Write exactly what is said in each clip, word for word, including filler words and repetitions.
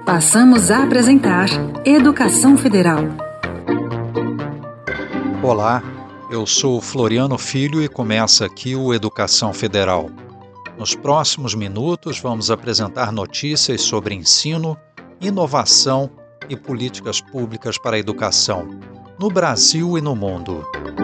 Passamos a apresentar Educação Federal. Olá, eu sou Floriano Filho e começa aqui o Educação Federal. Nos próximos minutos vamos apresentar notícias sobre ensino, inovação e políticas públicas para a educação, no Brasil e no mundo.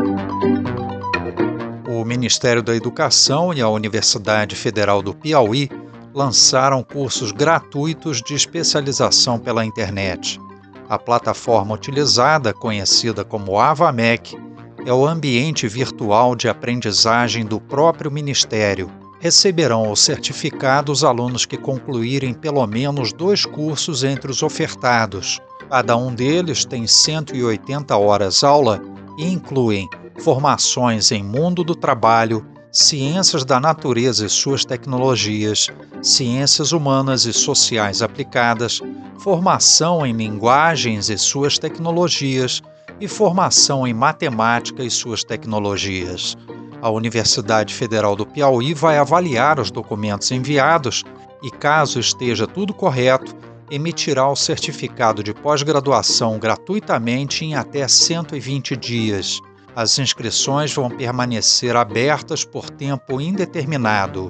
O Ministério da Educação e a Universidade Federal do Piauí lançaram cursos gratuitos de especialização pela internet. A plataforma utilizada, conhecida como AvaMec, é o ambiente virtual de aprendizagem do próprio Ministério. Receberão o certificado os alunos que concluírem pelo menos dois cursos entre os ofertados. Cada um deles tem cento e oitenta horas aula e incluem formações em mundo do trabalho, ciências da natureza e suas tecnologias, ciências humanas e sociais aplicadas, formação em linguagens e suas tecnologias e formação em matemática e suas tecnologias. A Universidade Federal do Piauí vai avaliar os documentos enviados e, caso esteja tudo correto, emitirá o certificado de pós-graduação gratuitamente em até cento e vinte dias. As inscrições vão permanecer abertas por tempo indeterminado.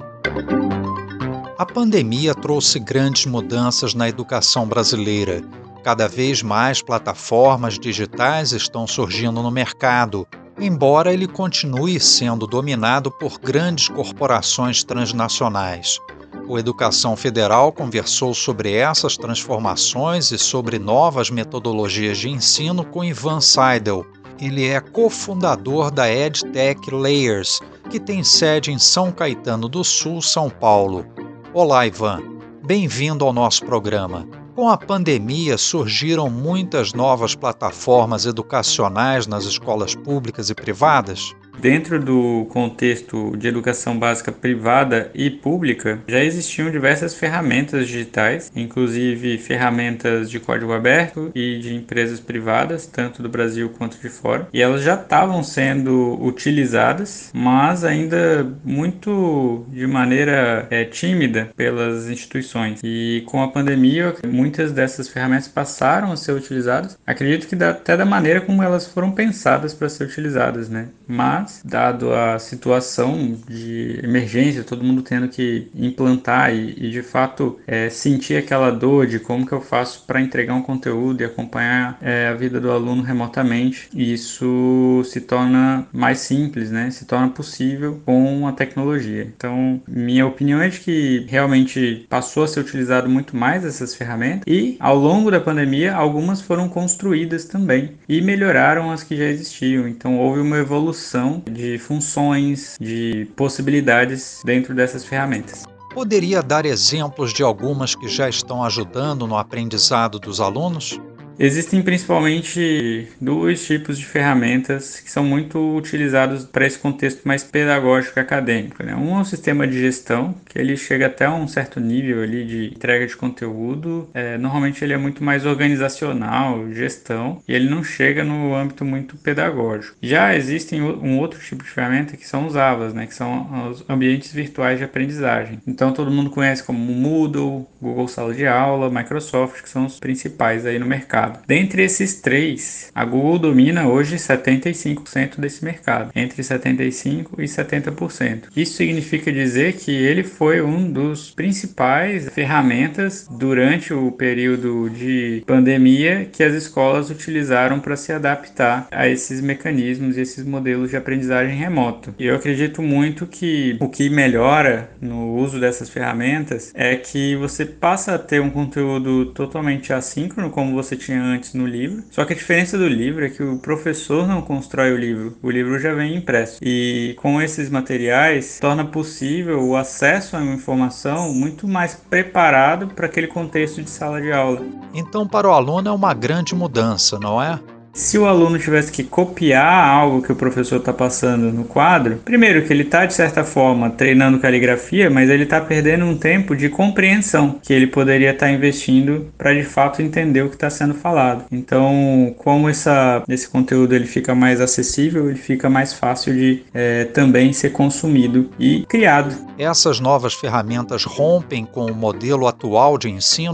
A pandemia trouxe grandes mudanças na educação brasileira. Cada vez mais plataformas digitais estão surgindo no mercado, embora ele continue sendo dominado por grandes corporações transnacionais. O Educação Federal conversou sobre essas transformações e sobre novas metodologias de ensino com Ivan Seidel. Ele é cofundador da EdTech Layers, que tem sede em São Caetano do Sul, São Paulo. Olá, Ivan. Bem-vindo ao nosso programa. Com a pandemia, surgiram muitas novas plataformas educacionais nas escolas públicas e privadas? Dentro do contexto de educação básica privada e pública, já existiam diversas ferramentas digitais, inclusive ferramentas de código aberto e de empresas privadas, tanto do Brasil quanto de fora, e elas já estavam sendo utilizadas, mas ainda muito de maneira é, tímida pelas instituições. E com a pandemia, muitas dessas ferramentas passaram a ser utilizadas, acredito que até da maneira como elas foram pensadas para ser utilizadas, né? Mas dado a situação de emergência, todo mundo tendo que implantar e, e de fato é, sentir aquela dor de como que eu faço para entregar um conteúdo e acompanhar é, a vida do aluno remotamente, isso se torna mais simples, né? Se torna possível com a tecnologia. Então, minha opinião é de que realmente passou a ser utilizado muito mais essas ferramentas e ao longo da pandemia algumas foram construídas também e melhoraram as que já existiam. Então, houve uma evolução de funções, de possibilidades dentro dessas ferramentas. Poderia dar exemplos de algumas que já estão ajudando no aprendizado dos alunos? Existem principalmente dois tipos de ferramentas que são muito utilizados para esse contexto mais pedagógico e acadêmico, né? Um é o sistema de gestão, que ele chega até um certo nível ali de entrega de conteúdo. É, normalmente ele é muito mais organizacional, gestão, e ele não chega no âmbito muito pedagógico. Já existem um outro tipo de ferramenta que são os A V As, né? Que são os ambientes virtuais de aprendizagem. Então todo mundo conhece como Moodle, Google Sala de Aula, Microsoft, que são os principais aí no mercado. Dentre esses três, a Google domina hoje setenta e cinco por cento desse mercado, entre setenta e cinco por cento e setenta por cento. Isso significa dizer que ele foi um dos principais ferramentas durante o período de pandemia que as escolas utilizaram para se adaptar a esses mecanismos e esses modelos de aprendizagem remoto. E eu acredito muito que o que melhora no uso dessas ferramentas é que você passa a ter um conteúdo totalmente assíncrono, como você tinha antes no livro, só que a diferença do livro é que o professor não constrói o livro, o livro já vem impresso, e com esses materiais torna possível o acesso a uma informação muito mais preparado para aquele contexto de sala de aula. Então, para o aluno é uma grande mudança, não é? Se o aluno tivesse que copiar algo que o professor está passando no quadro, primeiro que ele está, de certa forma, treinando caligrafia, mas ele está perdendo um tempo de compreensão que ele poderia estar tá investindo para, de fato, entender o que está sendo falado. Então, como essa, esse conteúdo ele fica mais acessível, ele fica mais fácil de é, também ser consumido e criado. Essas novas ferramentas rompem com o modelo atual de ensino?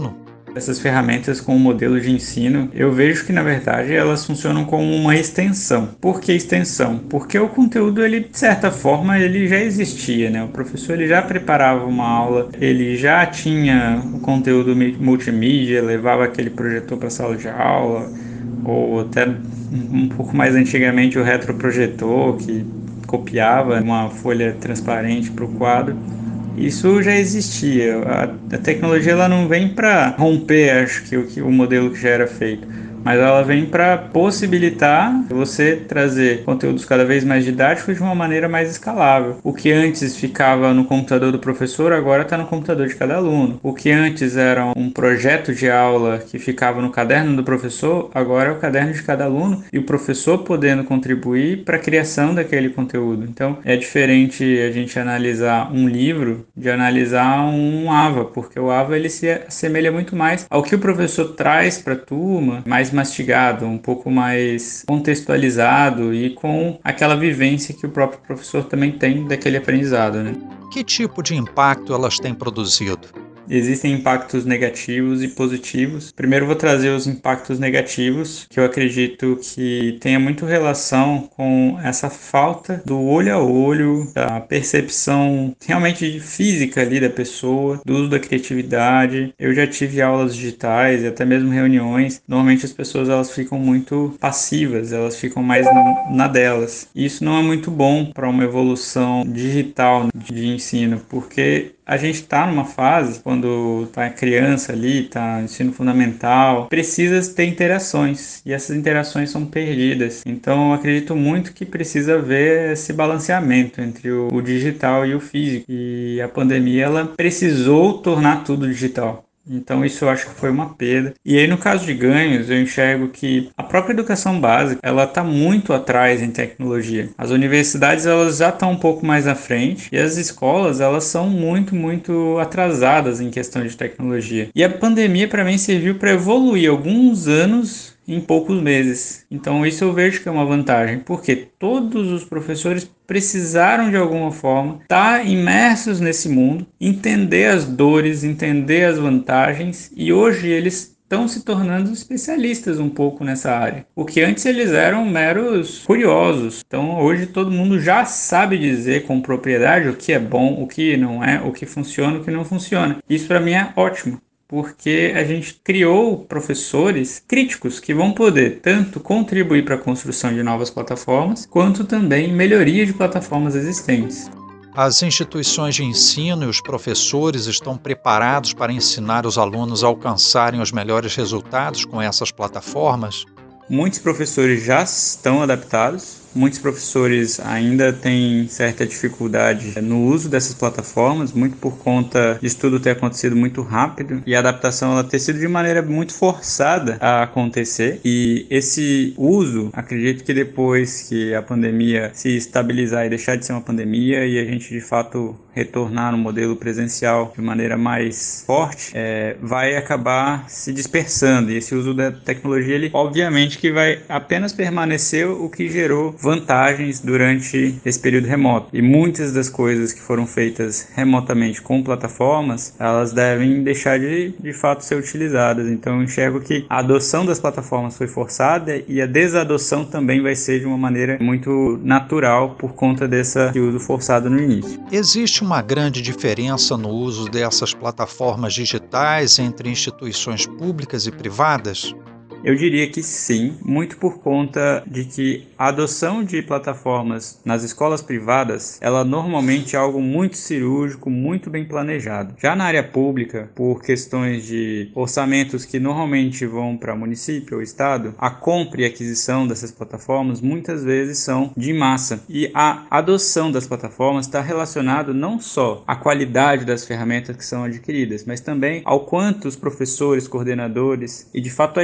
Essas ferramentas com o modelo de ensino, eu vejo que na verdade elas funcionam como uma extensão. Por que extensão? Porque o conteúdo, ele de certa forma, ele já existia, né? O professor ele já preparava uma aula, ele já tinha o conteúdo multimídia, levava aquele projetor para a sala de aula, ou até um pouco mais antigamente o retroprojetor, que copiava uma folha transparente para o quadro. Isso já existia. A, a tecnologia ela não vem para romper, acho que o, que o modelo que já era feito, mas ela vem para possibilitar você trazer conteúdos cada vez mais didáticos de uma maneira mais escalável. O que antes ficava no computador do professor, agora está no computador de cada aluno. O que antes era um projeto de aula que ficava no caderno do professor, agora é o caderno de cada aluno e o professor podendo contribuir para a criação daquele conteúdo. Então, é diferente a gente analisar um livro de analisar um AVA, porque o AVA ele se assemelha muito mais ao que o professor traz para a turma, mais mastigado, um pouco mais contextualizado e com aquela vivência que o próprio professor também tem daquele aprendizado, né? Que tipo de impacto elas têm produzido? Existem impactos negativos e positivos. Primeiro vou trazer os impactos negativos, que eu acredito que tenha muito relação com essa falta do olho a olho, da percepção realmente física ali da pessoa, do uso da criatividade. Eu já tive aulas digitais e até mesmo reuniões. Normalmente as pessoas elas ficam muito passivas, elas ficam mais na delas. Isso não é muito bom para uma evolução digital de ensino, porque a gente está numa fase, quando está criança ali, está no ensino fundamental, precisa ter interações, e essas interações são perdidas. Então eu acredito muito que precisa haver esse balanceamento entre o, o digital e o físico. E a pandemia ela precisou tornar tudo digital. Então isso eu acho que foi uma perda. E aí no caso de ganhos, eu enxergo que a própria educação básica, ela está muito atrás em tecnologia. As universidades elas já estão um pouco mais à frente e as escolas elas são muito, muito atrasadas em questão de tecnologia. E a pandemia para mim serviu para evoluir alguns anos em poucos meses. Então isso eu vejo que é uma vantagem, porque todos os professores precisaram de alguma forma estar imersos nesse mundo, entender as dores, entender as vantagens, e hoje eles estão se tornando especialistas um pouco nessa área. O que antes eles eram meros curiosos. Então hoje todo mundo já sabe dizer com propriedade o que é bom, o que não é, o que funciona, o que não funciona. Isso para mim é ótimo, porque a gente criou professores críticos que vão poder tanto contribuir para a construção de novas plataformas, quanto também melhoria de plataformas existentes. As instituições de ensino e os professores estão preparados para ensinar os alunos a alcançarem os melhores resultados com essas plataformas? Muitos professores já estão adaptados. Muitos professores ainda têm certa dificuldade no uso dessas plataformas, muito por conta disso tudo ter acontecido muito rápido e a adaptação ela ter sido de maneira muito forçada a acontecer. E esse uso, acredito que depois que a pandemia se estabilizar e deixar de ser uma pandemia e a gente de fato retornar no modelo presencial de maneira mais forte, é, vai acabar se dispersando. E esse uso da tecnologia, ele obviamente que vai apenas permanecer o que gerou vantagens durante esse período remoto. E muitas das coisas que foram feitas remotamente com plataformas, elas devem deixar de, de fato ser utilizadas. Então eu enxergo que a adoção das plataformas foi forçada e a desadoção também vai ser de uma maneira muito natural por conta desse uso forçado no início. Existe uma grande diferença no uso dessas plataformas digitais entre instituições públicas e privadas? Eu diria que sim, muito por conta de que a adoção de plataformas nas escolas privadas, ela normalmente é algo muito cirúrgico, muito bem planejado. Já na área pública, por questões de orçamentos que normalmente vão para município ou estado, a compra e aquisição dessas plataformas muitas vezes são de massa. E a adoção das plataformas está relacionado não só à qualidade das ferramentas que são adquiridas, mas também ao quanto os professores, coordenadores e de fato a escola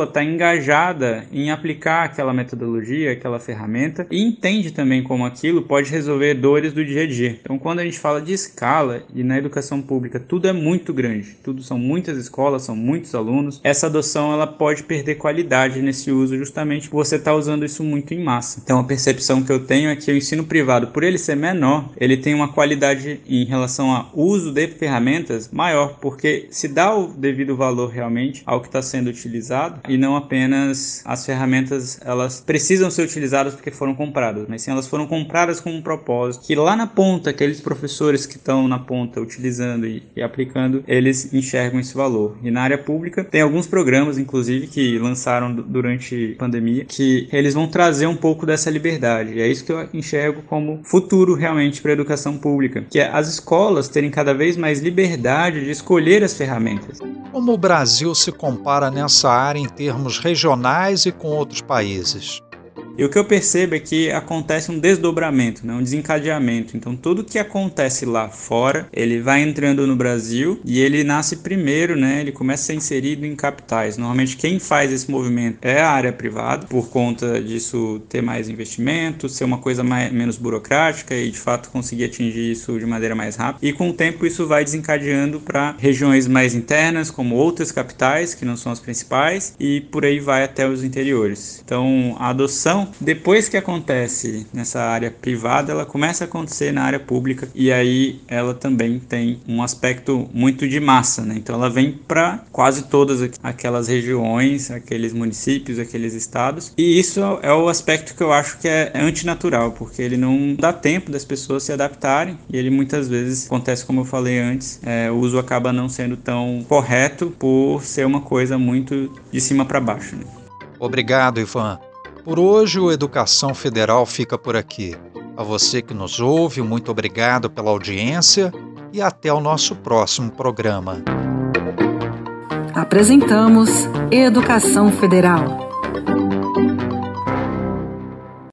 escola está engajada em aplicar aquela metodologia, aquela ferramenta e entende também como aquilo pode resolver dores do dia a dia. Então, quando a gente fala de escala e na educação pública, tudo é muito grande, tudo são muitas escolas, são muitos alunos, essa adoção ela pode perder qualidade nesse uso justamente por você estar usando isso muito em massa. Então, a percepção que eu tenho é que o ensino privado, por ele ser menor, ele tem uma qualidade em relação ao uso de ferramentas maior, porque se dá o devido valor realmente ao que está sendo utilizado e não apenas as ferramentas elas precisam ser utilizadas porque foram compradas, mas sim elas foram compradas com um propósito que lá na ponta, aqueles professores que estão na ponta utilizando e, e aplicando, eles enxergam esse valor. E na área pública tem alguns programas, inclusive, que lançaram durante a pandemia, que eles vão trazer um pouco dessa liberdade. E é isso que eu enxergo como futuro realmente para a educação pública, que é as escolas terem cada vez mais liberdade de escolher as ferramentas. Como o Brasil se compara nessa área em termos regionais e com outros países? E o que eu percebo é que acontece um desdobramento, né? Um desencadeamento. Então, tudo que acontece lá fora, ele vai entrando no Brasil e ele nasce primeiro, né? Ele começa a ser inserido em capitais. Normalmente, quem faz esse movimento é a área privada, por conta disso ter mais investimento, ser uma coisa mais, menos burocrática e, de fato, conseguir atingir isso de maneira mais rápida. E, com o tempo, isso vai desencadeando para regiões mais internas, como outras capitais, que não são as principais, e por aí vai até os interiores. Então, a adoção depois que acontece nessa área privada, ela começa a acontecer na área pública e aí ela também tem um aspecto muito de massa, né? Então ela vem para quase todas aquelas regiões, aqueles municípios, aqueles estados, e isso é o aspecto que eu acho que é antinatural, porque ele não dá tempo das pessoas se adaptarem e ele muitas vezes acontece, como eu falei antes, é, o uso acaba não sendo tão correto por ser uma coisa muito de cima para baixo, né? Obrigado, Ivan. Por hoje, o Educação Federal fica por aqui. A você que nos ouve, muito obrigado pela audiência e até o nosso próximo programa. Apresentamos Educação Federal.